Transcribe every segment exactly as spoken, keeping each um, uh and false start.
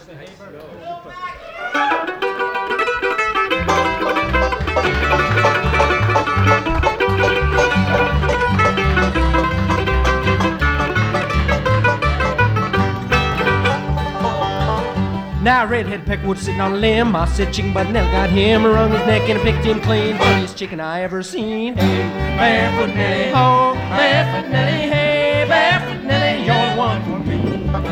Now redhead Peckwood sitting on a limb. I said chicken butt Nelly got him, wrung his neck and picked him clean. Funniest chicken I ever seen. Hey, Barefoot Nelly, ho, Barefoot Nelly, hey, Barefoot Nelly, you're the one for me.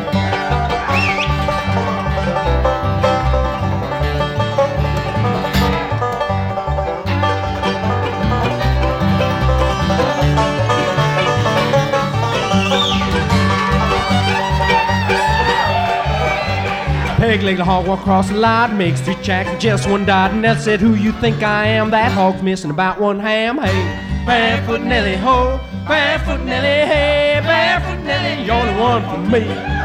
Peg-legged hog walked across the lot, makes three checks and just one dot. And Nell said, who you think I am? That hog's missing about one ham. Hey, Barefoot Nelly, ho, Barefoot Nelly, hey, Barefoot Nelly, you're the one for me.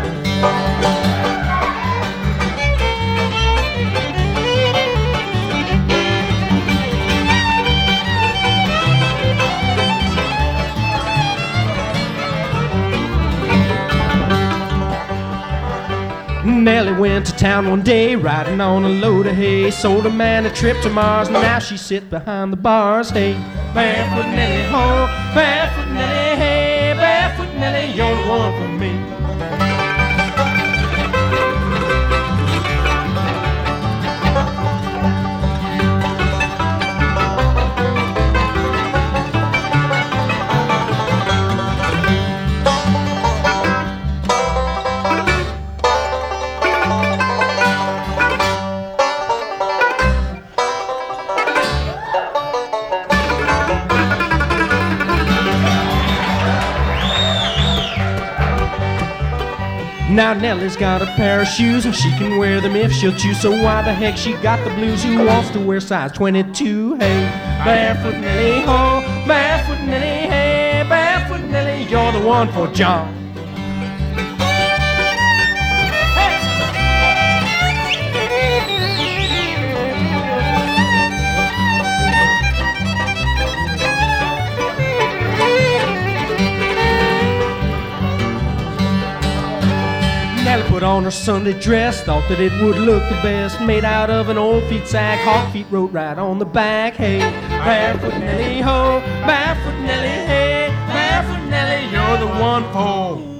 Nellie went to town one day, riding on a load of hay. Sold a man a trip to Mars, and now she sits behind the bars. Hey, Barefoot Nelly, ho, Barefoot Nelly, hey, Barefoot Nelly, you're the one for me. Now Nellie's got a pair of shoes and she can wear them if she'll choose. So why the heck she got the blues? Who wants to wear size twenty-two? Hey, Barefoot Nelly, ho, Barefoot Nelly, hey, Barefoot Nelly, you're the one for John. Nellie put on her Sunday dress, thought that it would look the best. Made out of an old feet sack, hog feet wrote right on the back. Hey, Barefoot Nelly, ho, Barefoot Nelly, hey, Barefoot Nelly, you're the one for